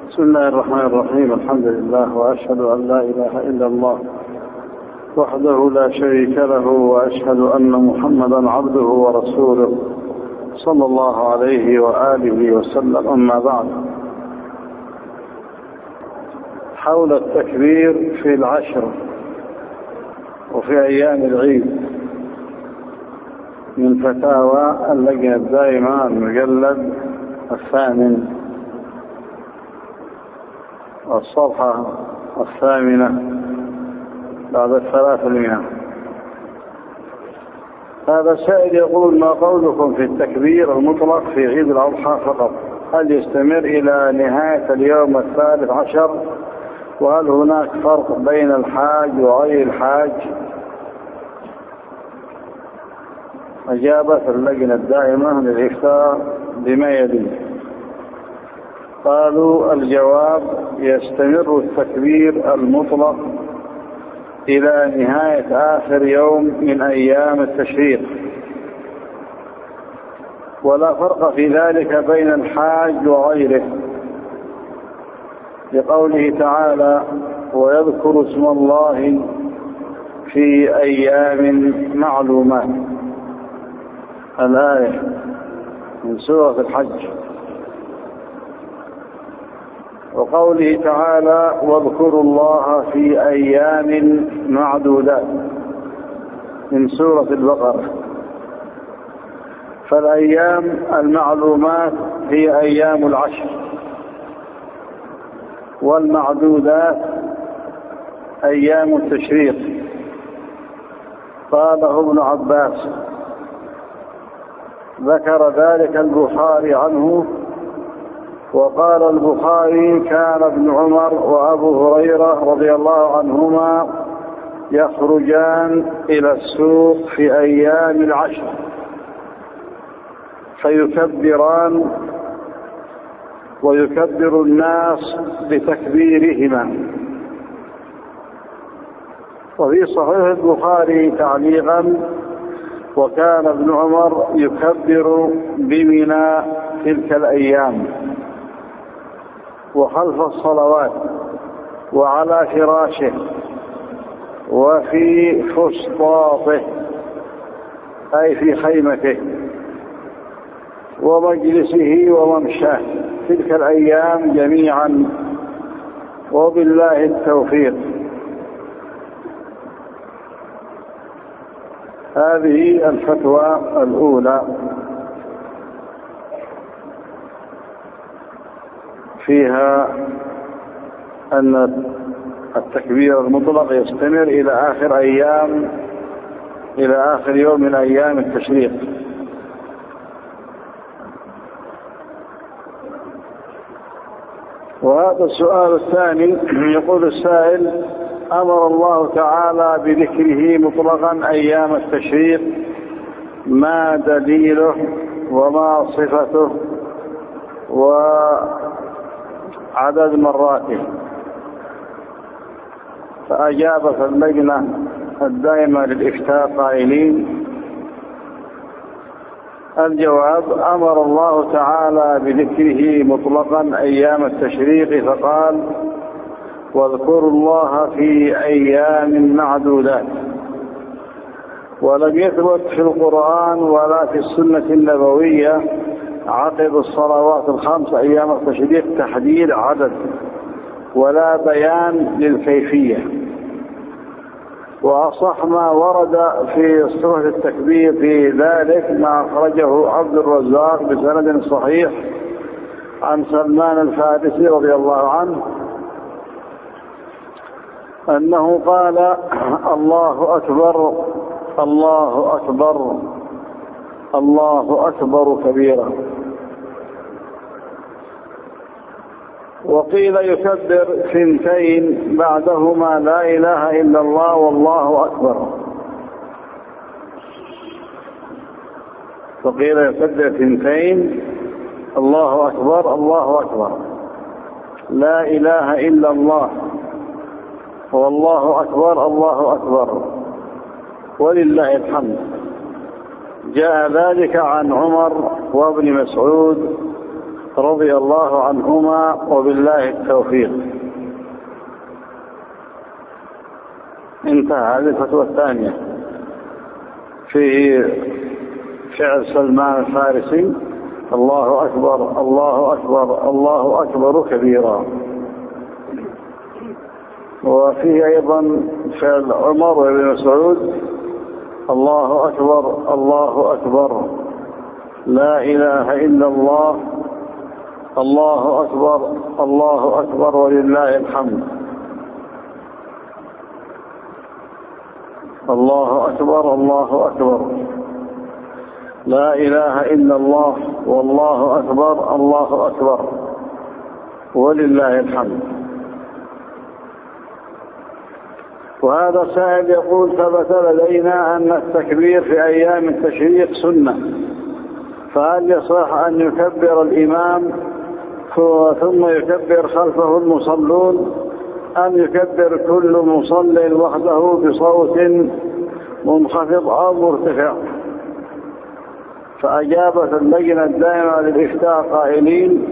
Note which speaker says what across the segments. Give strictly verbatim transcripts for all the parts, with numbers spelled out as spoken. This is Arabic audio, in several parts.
Speaker 1: بسم الله الرحمن الرحيم. الحمد لله، وأشهد أن لا إله إلا الله وحده لا شريك له، وأشهد أن محمدا عبده ورسوله صلى الله عليه وآله وسلم. أما بعد، حول التكبير في العشر وفي أيام العيد من فتاوى اللجنة الدائمة المجلد الثامن الصفحة الثامنة بعد الثلاثمائة. هذا سائل يقول: ما قولكم في التكبير المطلق في عيد الأضحى فقط؟ هل يستمر إلى نهاية اليوم الثالث عشر؟ وهل هناك فرق بين الحاج وغير الحاج؟ أجابت اللجنة الدائمة للإفتاء بما يلي. قالوا: الجواب: يستمر التكبير المطلق إلى نهاية آخر يوم من أيام التشريق، ولا فرق في ذلك بين الحاج وغيره، لقوله تعالى: ويذكر اسم الله في أيام معلومات، الآية من سورة الحج. وقوله تعالى: واذكروا الله في أيام معدودات، من سورة البقرة. فالأيام المعلومات هي أيام العشر، والمعدودات أيام التشريق. قاله ابن عباس، ذكر ذلك البخاري عنه. وقال البخاري: كان ابن عمر وأبو هريرة رضي الله عنهما يخرجان إلى السوق في أيام العشر فيكبران ويكبر الناس بتكبيرهما. وفي صحيح البخاري تعليقا: وكان ابن عمر يكبر بمنى تلك الأيام وخلف الصلوات وعلى فراشه وفي فسطاطه، أي في خيمته ومجلسه وممشاه، تلك الأيام جميعا، وبالله التوفيق. هذه الفتوى الأولى فيها أن التكبير المطلق يستمر إلى آخر أيام إلى آخر يوم من أيام التشريق. وهذا السؤال الثاني، يقول السائل: أمر الله تعالى بذكره مطلقا أيام التشريق، ما دليله وما صفته وعدد مراته؟ فأجابت اللجنة الدائمة للإفتاء قائلين: الجواب: أمر الله تعالى بذكره مطلقا أيام التشريق، فقال: واذكروا الله في أيام معدودات. ولم يثبت في القرآن ولا في السنة النبوية عقب الصلوات الخمس أيام التشريق تحديد عدد ولا بيان للكيفية. وأصح ما ورد في صفة التكبير في ذلك ما أخرجه عبد الرزاق بسند صحيح عن سلمان الفارسي رضي الله عنه أنه قال: الله أكبر الله أكبر الله أكبر كبيرا. وقيل يكبر ثنتين بعدهما لا إله إلا الله والله أكبر. وقيل يكبر ثنتين: الله أكبر الله أكبر، لا إله إلا الله، والله أكبر الله أكبر، ولله الحمد. جاء ذلك عن عمر وابن مسعود رضي الله عنهما وبالله التوفيق. انتهى. هذه الفتوى الثانية في فعل سلمان الفارسي: الله أكبر الله أكبر الله أكبر كبيرا. وفيه أيضا فعل عمر بن مسعود: الله أكبر الله أكبر لا إله إلا الله الله أكبر الله أكبر ولله الحمد. الله أكبر الله أكبر لا إله إلا الله والله أكبر الله أكبر ولله الحمد. وهذا سائل يقول: ثبت لدينا أن التكبير في أيام التشريق سنة، فهل يصح أن يكبر الإمام ثم يكبر خلفه المصلون، أم يكبر كل مصل وحده بصوت منخفض أو مرتفع؟ فأجابت اللجنة الدائمة للإفتاء قائلين: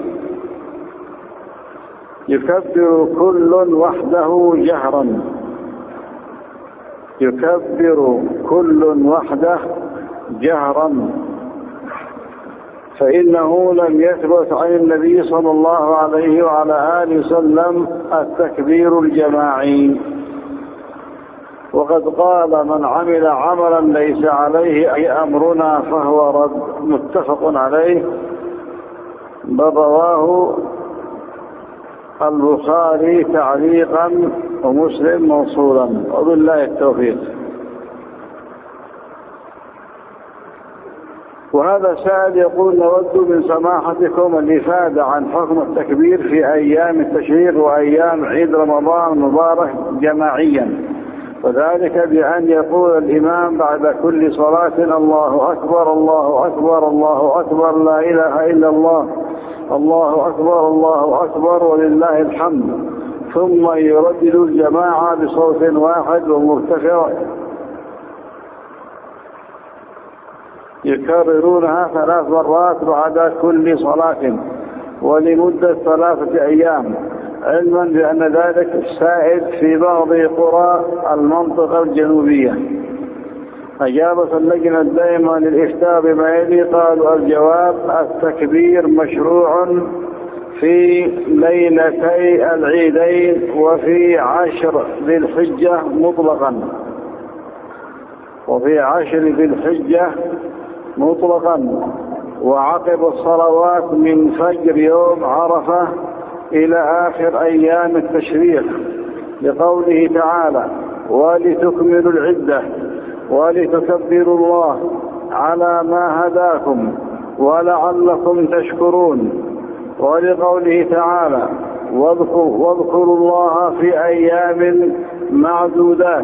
Speaker 1: يكبر كل وحده جهرا يكبر كل وحده جهرا فإنه لم يثبت عن النبي صلى الله عليه وعلى آله وسلم التكبير الجماعي. وقد قال: من عمل عملا ليس عليه أي أمرنا فهو رد. متفق عليه، بل رواه البخاري تعليقا ومسلم موصولا. وبالله التوفيق. وهذا سائل يقول: نود من سماحتكم الإفادة عن حكم التكبير في أيام التشريق وأيام عيد رمضان المبارك جماعيا، وذلك بأن يقول الإمام بعد كل صلاة: الله أكبر الله أكبر الله أكبر لا إله إلا الله الله أكبر الله أكبر ولله الحمد، ثم يردد الجماعة بصوت واحد ومرتفع يكررونها ثلاث مرات بعد كل صلاة ولمدة ثلاثة أيام، علما بأن ذلك سائد في بعض قرى المنطقة الجنوبية. أجابت اللجنة الدائمة للإفتاء بما يلي: قالوا: الجواب: التكبير مشروع في ليلتي العيدين وفي عشر ذي الحجة مطلقا وفي عشر ذي الحجة مطلقا وعقب الصلوات من فجر يوم عرفة إلى آخر أيام التشريق، لقوله تعالى: ولتكملوا العدة ولتكبروا الله على ما هداكم ولعلكم تشكرون، ولقوله تعالى: واذكروا الله في أيام معدودات.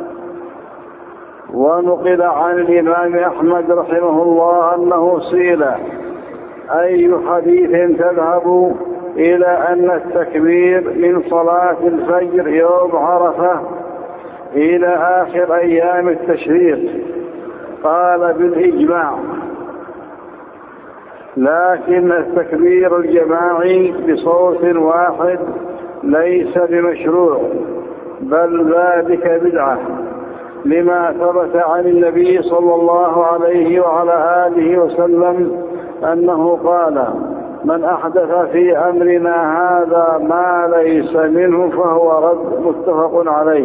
Speaker 1: ونقل عن الإمام أحمد رحمه الله أنه سئل: أي حديث تذهب إلى أن التكبير من صلاة الفجر يوم عرفة إلى آخر أيام التشريق؟ قال: بالإجماع، لكن التكبير الجماعي بصوت واحد ليس بمشروع، بل ذلك بدعة، لما ثبت عن النبي صلى الله عليه وعلى آله وسلم أنه قال: من أحدث في أمرنا هذا ما ليس منه فهو رد. متفق عليه.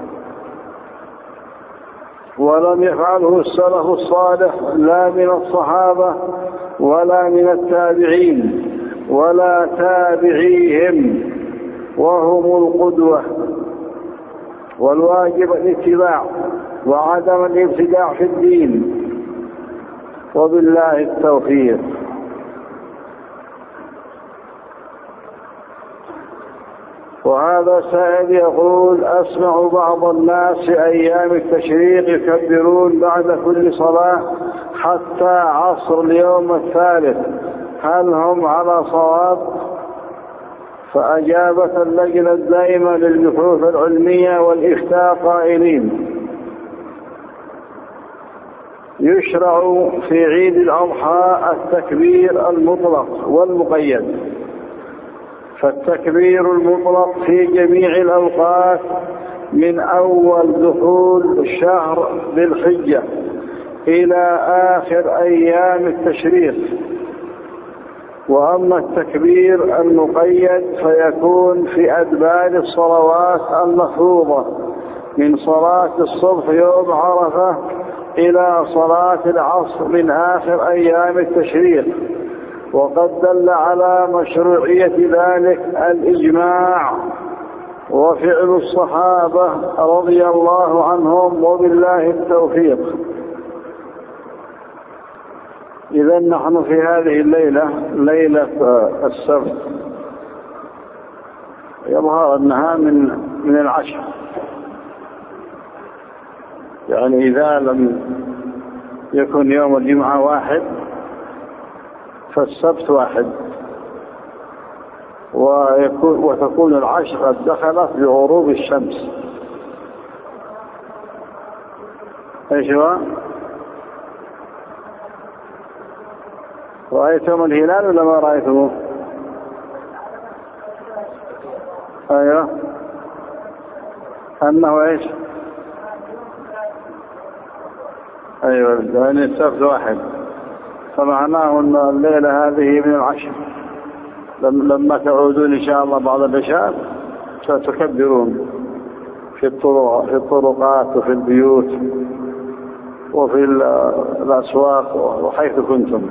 Speaker 1: ولم يفعله السلف الصالح لا من الصحابة ولا من التابعين ولا تابعيهم، وهم القدوة، والواجب الاتباع وعدم الابتداع في الدين. وبالله التوفيق. وهذا سائل يقول: أسمع بعض الناس في أيام التشريق يكبرون بعد كل صلاة حتى عصر اليوم الثالث، هل هم على صواب؟ فأجابت اللجنة الدائمة للبحوث العلمية والإفتاء قائلين: يشرع في عيد الأضحى التكبير المطلق والمقيد. فالتكبير المطلق في جميع الأوقات من أول دخول شهر ذي الحجة إلى آخر أيام التشريق. وأما التكبير المقيد فيكون في أدبار الصلوات المفروضة من صلاة الصبح يوم عرفة إلى صلاة العصر من آخر أيام التشريق. وقد دل على مشروعية ذلك الإجماع وفعل الصحابة رضي الله عنهم وبالله التوفيق. إذا نحن في هذه الليلة ليلة السبت، يظهر أنها من من العشر، يعني إذا لم يكن يوم الجمعة واحد فالسبت واحد، ويكون وتكون العشر قد دخلت بغروب الشمس. ايش هو؟ رأيتم الهلال ولا ما رأيتموه؟ ايوه، انه ايش؟ ايوه، يعني السبت واحد، فمعناه ان الليلة هذه من العشر. لما تعودون ان شاء الله بعد العشاء ستكبرون في الطرق في الطرقات وفي البيوت وفي الاسواق وحيث كنتم،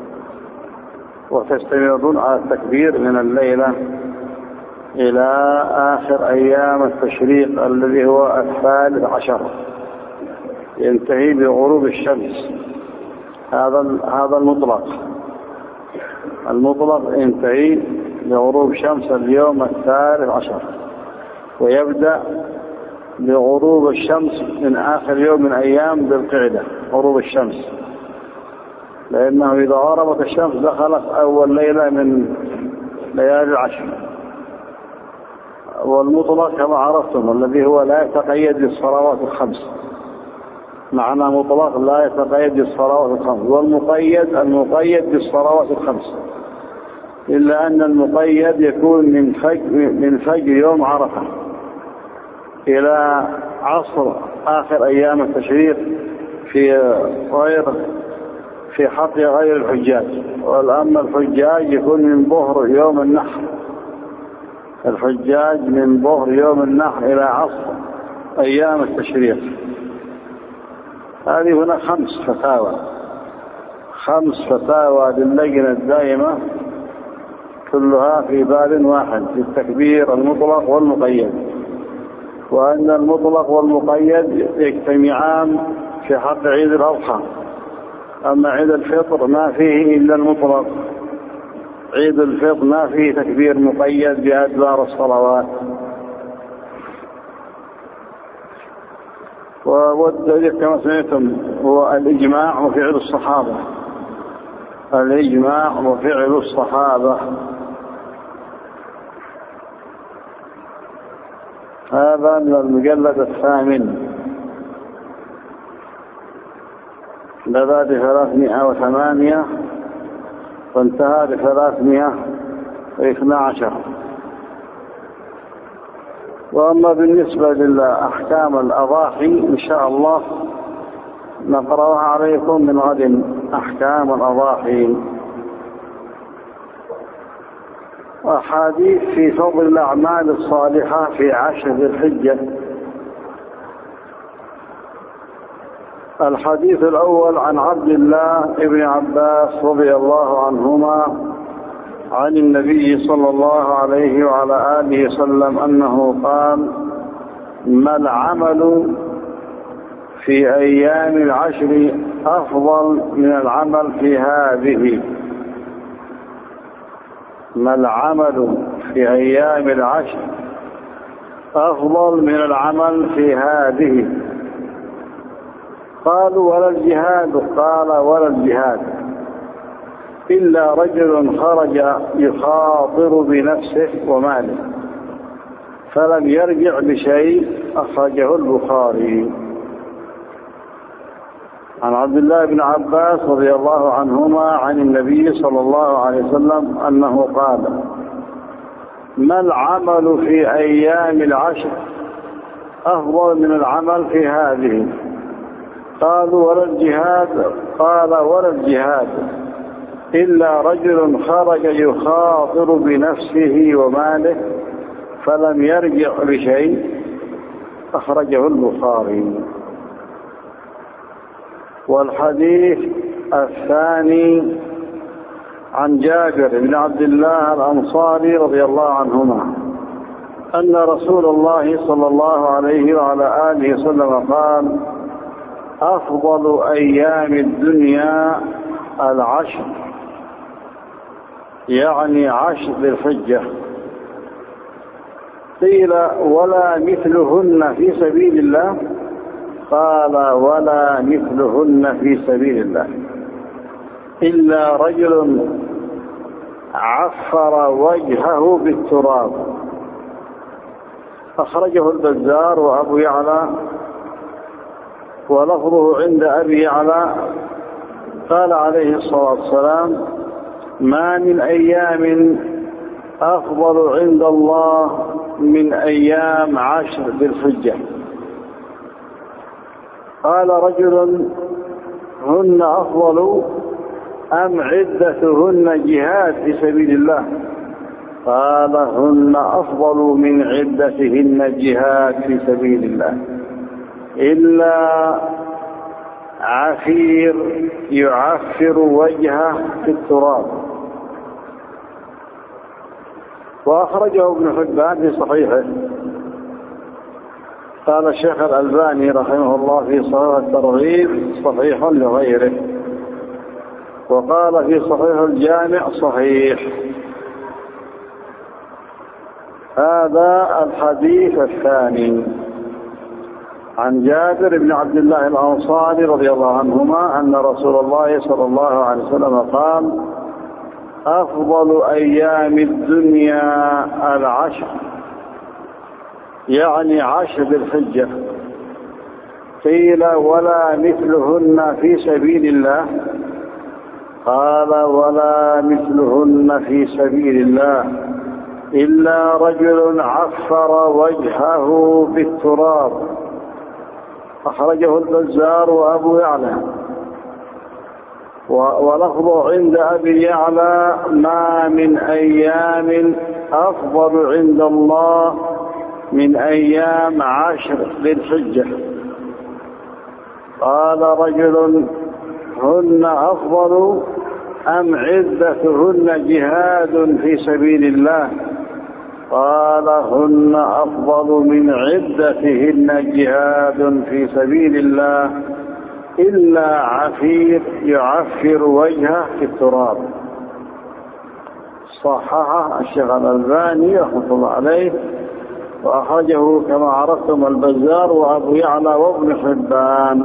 Speaker 1: وتستمرون على التكبير من الليلة إلى آخر أيام التشريق الذي هو الثالث عشر، ينتهي بغروب الشمس. هذا هذا المطلق المطلق ينتهي بغروب شمس اليوم الثالث عشر، ويبدأ بغروب الشمس من آخر يوم من أيام ذي القعدة غروب الشمس، لأنه إذا غربت الشمس دخلت أول ليلة من ليالي العشر. والمطلق كما عرفتم الذي هو لا يتقيد بالصلوات الخمس، معنى مطلق لا يتقيد بالصلوات الخمس. والمقيد المقيد بالصلوات الخمس، إلا أن المقيد يكون من فجر من فجر يوم عرفة إلى عصر آخر أيام التشريق في غير في حق غير الحجاج. والأما الحجاج يكون من ظهر يوم النحر، الحجاج من ظهر يوم النحر إلى عصر أيام التشريق. هذه هنا خمس فتاوى خمس فتاوى للجنة الدائمة، كلها في باب واحد في التكبير المطلق والمقيد. وأن المطلق والمقيد يجتمعان في حق عيد الأضحى. أما عيد الفطر ما فيه إلا المطلق، عيد الفطر ما فيه تكبير مقيد بأدبار الصلوات. والدليل كما سمعتم هو الإجماع وفعل الصحابة، الإجماع وفعل الصحابة. هذا من المجلد الثامن بدأ بثلاثمائة وثمانية وانتهى بثلاثمائة واثنى عشر. وأما بالنسبة للأحكام الأضاحي إن شاء الله نقرأها عليكم من غد، أحكام الأضاحي وأحاديث في فضل الأعمال الصالحة في عشر ذي الحجة. الحديث الأول عن عبد الله بن عباس رضي الله عنهما عن النبي صلى الله عليه وعلى آله وسلم أنه قال: ما العمل في أيام العشر أفضل من العمل في هذه؟ ما العمل في أيام العشر أفضل من العمل في هذه؟ قالوا: ولا الجهاد؟ قال: ولا الجهاد إلا رجل خرج يخاطر بنفسه وماله فلم يرجع بشيء. أخرجه البخاري. عن عبد الله بن عباس رضي الله عنهما عن النبي صلى الله عليه وسلم أنه قال: ما العمل في أيام العشر أفضل من العمل في هذه؟ قالوا: ولا الجهاد. قال: ولا الجهاد إلا رجل خرج يخاطر بنفسه وماله فلم يرجع بشيء. أخرجه البخاري. والحديث الثاني عن جابر بن عبد الله الأنصاري رضي الله عنهما أن رسول الله صلى الله عليه وعلى آله وسلم قال: أفضل أيام الدنيا العشر، يعني عشر ذي الحجة. قيل: ولا مثلهن في سبيل الله؟ قال: ولا مثلهن في سبيل الله إلا رجل عفر وجهه بالتراب. أخرجه البزار وأبو يعلى، ولفظه عند أبي يعلى قال عليه الصلاة والسلام: ما من أيام أفضل عند الله من أيام عشر ذي الحجة. قال رجل: هن أفضل أم عدتهن جهاد في سبيل الله؟ قال: هن أفضل من عدتهن جهاد في سبيل الله إلا عفير يعفر وجهه في التراب. وأخرجه ابن حبان في صحيحه. قال الشيخ الألباني رحمه الله في صحيح الترغيب: صحيح لغيره. وقال في صحيح الجامع: صحيح. هذا الحديث الثاني عن جابر بن عبد الله الأنصاري رضي الله عنهما أن رسول الله صلى الله عليه وسلم قال: أفضل أيام الدنيا العشر، يعني عشر ذي الحجة. قيل: ولا مثلهن في سبيل الله؟ قال: ولا مثلهن في سبيل الله إلا رجل عفر وجهه بالتراب. أخرجه البزار وأبو يعلى، ولفظه عند أبي يعلى: ما من أيام أفضل عند الله من أيام عشر ذي الحجة. قال رجل: هن أفضل أم عدتهن جهاد في سبيل الله؟ قال: هن أفضل من عدتهن جهاد في سبيل الله إلا عفير يعفر وجهه في التراب. صححه الشيخ الألباني رحمه الله عليه، وأخرجه كما عرفتم البزار وأبو يعلى وابن حبان.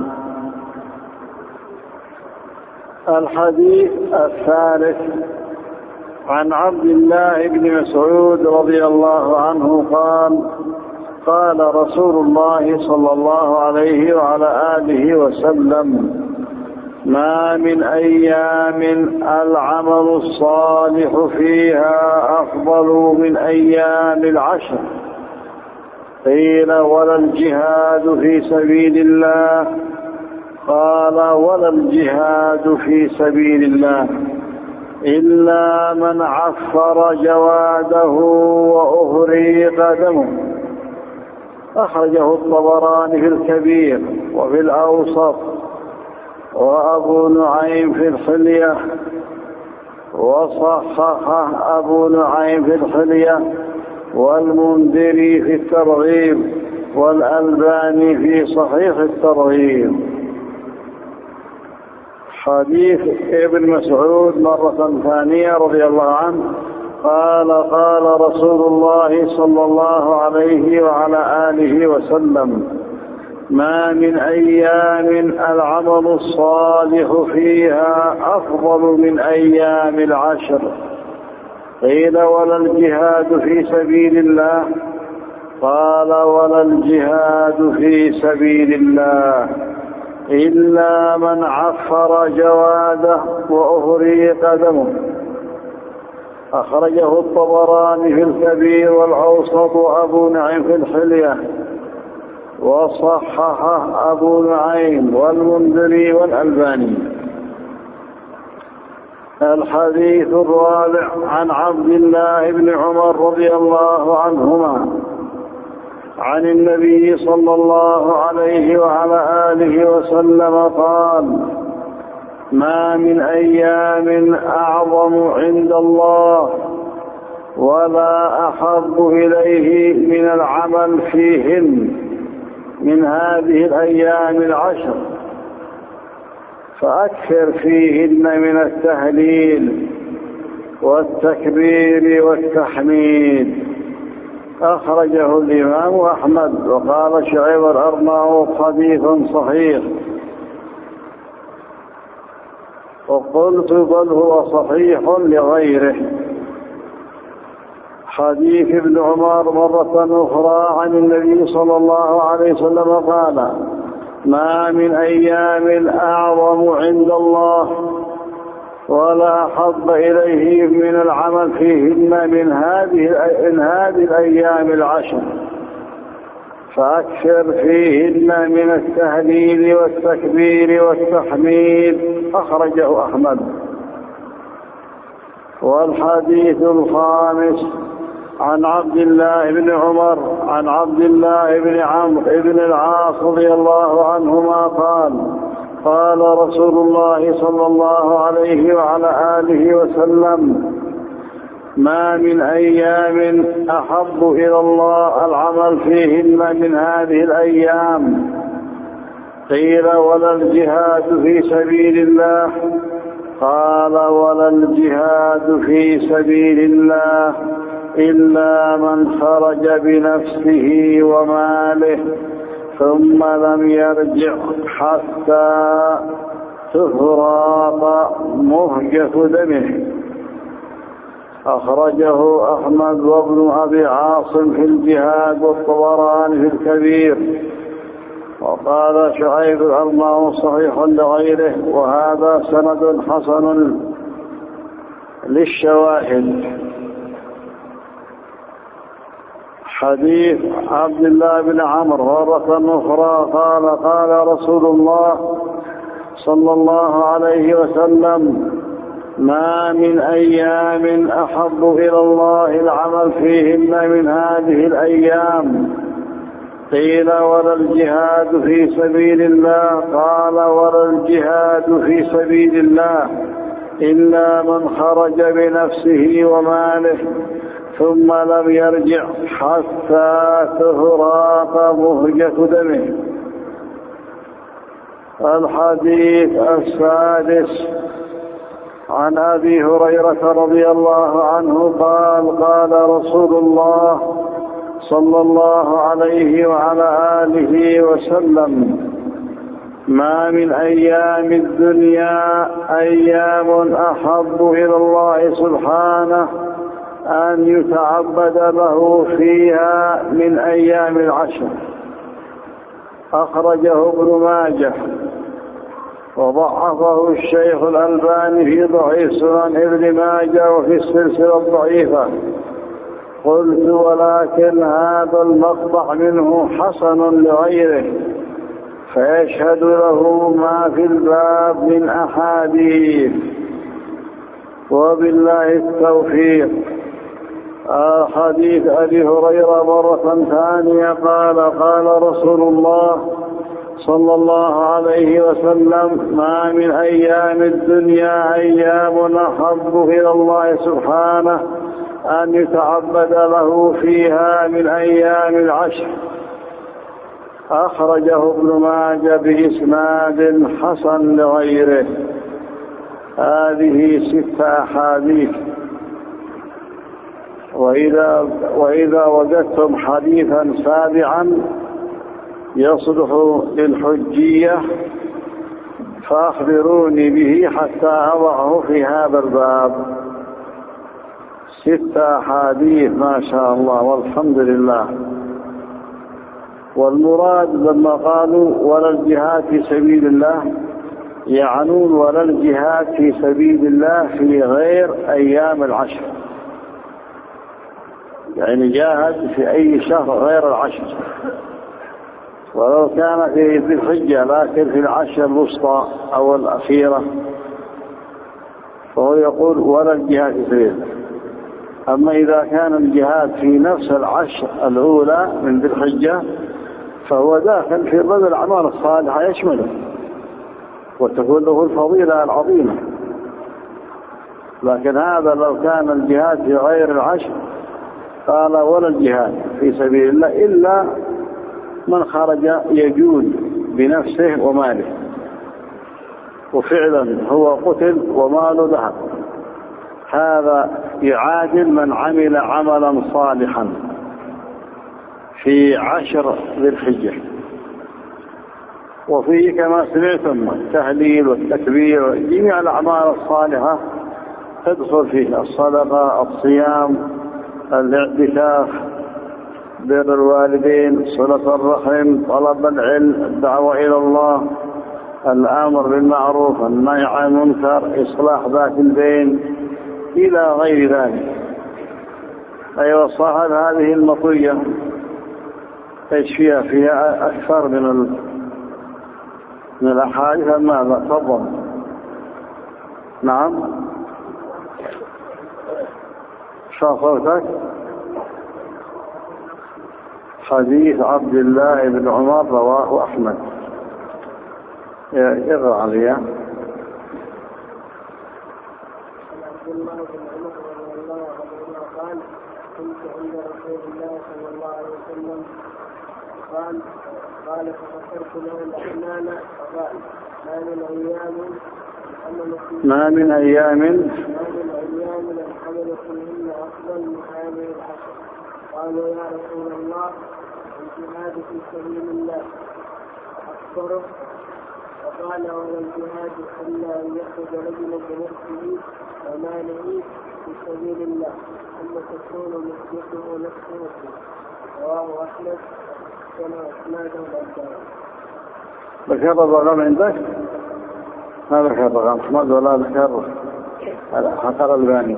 Speaker 1: الحديث الثالث عن عبد الله بن مسعود رضي الله عنه قال: قال رسول الله صلى الله عليه وعلى آله وسلم: ما من أيام العمل الصالح فيها أفضل من أيام العشر. قيل: ولا الجهاد في سبيل الله؟ قال: ولا الجهاد في سبيل الله إلا من عفر جواده وأهريق دمه. أخرجه الطبراني في الكبير وفي الأوسط، وأبو نعيم في الحلية، وصححه أبو نعيم في الحلية، والمنذري في الترغيب، والألباني في صحيح الترغيب. حديث ابن مسعود مرة ثانية رضي الله عنه قال: قال رسول الله صلى الله عليه وعلى آله وسلم: ما من أيام العمل الصالح فيها أفضل من أيام العشر. قيل: ولا الجهاد في سبيل الله؟ قال: ولا الجهاد في سبيل الله إلا من عفر جواده وأهريق دمه. أخرجه الطبراني في الكبير والأوسط وأبو نعيم في الحلية، وصححه أبو نعيم والمنذري والألباني. الحديث الرابع عن عبد الله بن عمر رضي الله عنهما عن النبي صلى الله عليه وعلى آله وسلم قال: ما من أيام أعظم عند الله ولا أحب إليه من العمل فيهن من هذه الأيام العشر، فأكثر فيهن من التهليل والتكبير والتحميد. أخرجه الإمام أحمد. وقال شعيب الأرناؤوط: حديث صحيح. وقلت: بل هو صحيح لغيره. حديث ابن عمر مرة أخرى عن النبي صلى الله عليه وسلم قال: ما من أيام أعظم عند الله ولا أحب إليه من العمل فيهن من هذه من هذه الأيام العشر، فأكثر فيهن من التهليل والتكبير والتحميد. أخرجه أحمد. والحديث الخامس عن عبد الله بن عمر عن عبد الله بن عمرو بن العاص رضي الله عنهما قال: قال رسول الله صلى الله عليه وعلى آله وسلم: ما من أيام أحب إلى الله العمل فيهن من هذه الأيام. قيل: ولا الجهاد في سبيل الله؟ قال: ولا الجهاد في سبيل الله إلا من خرج بنفسه وماله ثم لم يرجع حتى تفراق مهجة دمه. أخرجه أحمد وابن أبي عاصم في الجهاد والطبراني في الكبير. وقال شعيب الأرناؤوط: صحيح لغيره، وهذا سند حسن للشواهد. حديث عبد الله بن عمرو مرة أخرى قال: قال رسول الله صلى الله عليه وسلم: ما من أيام أحب إلى الله العمل فيهن من هذه الأيام. قيل: ولا الجهاد في سبيل الله؟ قال: ولا الجهاد في سبيل الله إلا من خرج بنفسه وماله ثم لم يرجع حتى تفراق مهجة دمه. الحديث السادس عن أبي هريرة رضي الله عنه قال: قال رسول الله صلى الله عليه وعلى آله وسلم: ما من أيام الدنيا أيام أحب إلى الله سبحانه أن يتعبد له فيها من أيام العشر. أخرجه ابن ماجه وضعفه الشيخ الألباني في ضعيف سنن ابن ماجه وفي السلسلة الضعيفة. قلت: ولكن هذا المقطع منه حسن لغيره، فيشهد له ما في الباب من أحاديث. وبالله التوفيق. حديث أبي هريرة مرة ثانية قال: قال رسول الله صلى الله عليه وسلم: ما من أيام الدنيا أيام أحب إلى الله سبحانه أن يتعبد له فيها من أيام العشر. أخرجه ابن ماجه بإسناد حسن لغيره. هذه ست أحاديث. وإذا, وإذا وجدتم حديثا سابعا يصلح للحجية فأخبروني به حتى أضعه في هذا الباب. ست أحاديث ما شاء الله والحمد لله. والمراد لما قالوا ولا الجهاد في سبيل الله يعنون ولا الجهاد في سبيل الله في غير أيام العشر، يعني جاهد في أي شهر غير العشر، ولو كان في ذي الحجة لكن في العشر الوسطى أو الأخيرة فهو يقول ولا الجهاد في سبيل الله. أما إذا كان الجهاد في نفس العشر الأولى من ذي الحجة فهو داخل في ضمن الأعمال الصالحة يشمله وتكون له الفضيلة العظيمة. لكن هذا لو كان الجهاد في غير العشر قال ولا الجهاد في سبيل الله إلا من خرج يجود بنفسه وماله، وفعلا هو قتل وماله ذهب، هذا يعادل من عمل عملا صالحا في عشر ذي الحجة. وفيه كما سمعتم التهليل والتكبير وجميع الأعمال الصالحة تدخل فيه، الصدقة، الصيام، الاعتكاف، بر الوالدين، صلة الرحم، طلب العلم، الدعوة إلى الله، الأمر بالمعروف، النهي عن المنكر، إصلاح ذات البين إلى غير ذلك. أيوة صاحب هذه المطية ايش فيها؟ فيها أكثر من ال... من الأحاديث. ماذا؟ تفضل. نعم شو صوتك؟ حديث عبد الله بن عمر رواه أحمد. اقرأ عليها.
Speaker 2: عبد الله بن عمر رضي الله عنهما قال كنت عند رسول الله صلى الله عليه وسلم قال قال ففكرت له الأحلام فقال ما من أيام
Speaker 1: ما من أيام
Speaker 2: ما من أيام الحمل فيهن أفضل من هذه العشر. قالوا يا رسول الله الجهاد في سبيل الله أكبره. فقال ولا الجهاد إلا أن يخرج رجل بنفسه وماله في سبيل الله ثم تكون مسجده نفسه. رواه أحمد كما أسناده الألباني.
Speaker 1: ذكر الرقم عندك؟ ما ذكر الرقم أحمد ولا ذكر حقر الألباني.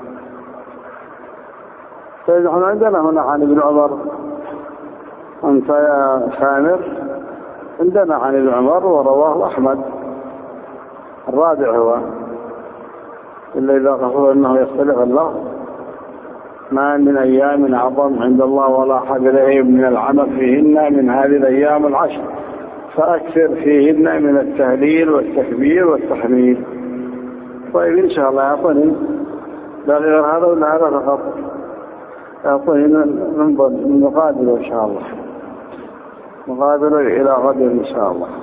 Speaker 1: فنحن عندنا هنا عن ابن عمر. أنت يا سامر عندنا عن ابن عمر ورواه أحمد. الرابع هو إلا إذا قصر أنه يختلف الله. ما من أيام أعظم عند الله ولا حق إليه من العمل فيهن من هذه الأيام العشر فأكثر فيهن من التهليل والتكبير والتحميد. طيب إن شاء الله يعطني لا غير هذا ولا هذا فقط، يعطني من مقابله إن شاء الله، مقابله إلى غد إن شاء الله.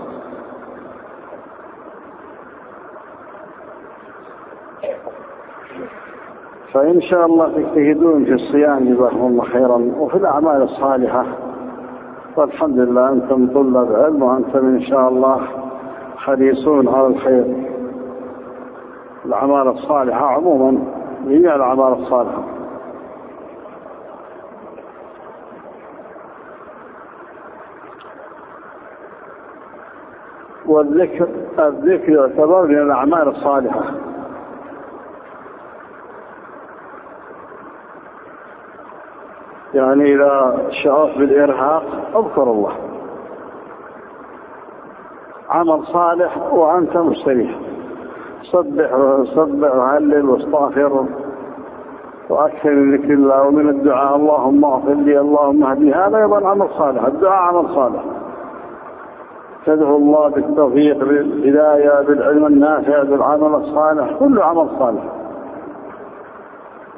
Speaker 1: فإن شاء الله تجتهدون في الصيام جزاكم الله خيرا وفي الأعمال الصالحة. والحمد لله أنتم طلاب علم وأنتم إن شاء الله حريصون على الخير. الأعمال الصالحة عموما هي الأعمال الصالحة. والذكر الذكر يعتبر من الأعمال الصالحة. يعني إذا شعرت بالإرهاق اذكر الله، عمل صالح وأنت مستريح، صبح وصبح وهلل واستغفر وأكثر من ذكر الله ومن الدعاء اللهم اغفر لي اللهم اهدني. هذا أيضا عمل صالح. الدعاء عمل صالح، تدعو الله بالتوفيق بالهداية بالعلم النافع بالعمل الصالح، كله عمل صالح.